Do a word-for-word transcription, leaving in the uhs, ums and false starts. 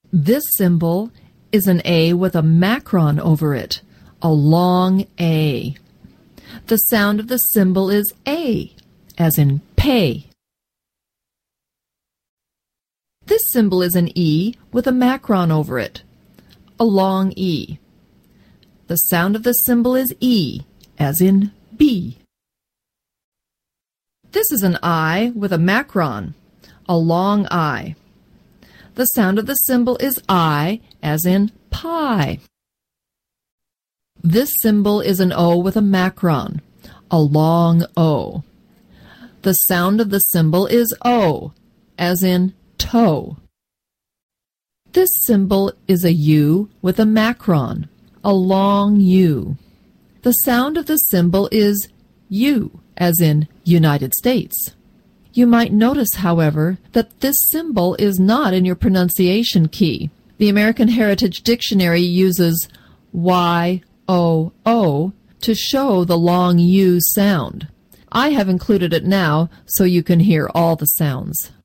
This symbol is an A with a macron over it, a long A. The sound of the symbol is A, as in pay. This symbol is an E with a macron over it, a long E. The sound of the symbol is E, as in bee. This is an I with a macron, a long I. The sound of the symbol is I, as in pie. This symbol is an O with a macron, a long O. The sound of the symbol is O, as in toe. This symbol is a U with a macron, a long U. The sound of the symbol is U, as in United States. You might notice, however, that this symbol is not in your pronunciation key. The American Heritage Dictionary uses Y O O to show the long U sound. I have included it now so you can hear all the sounds.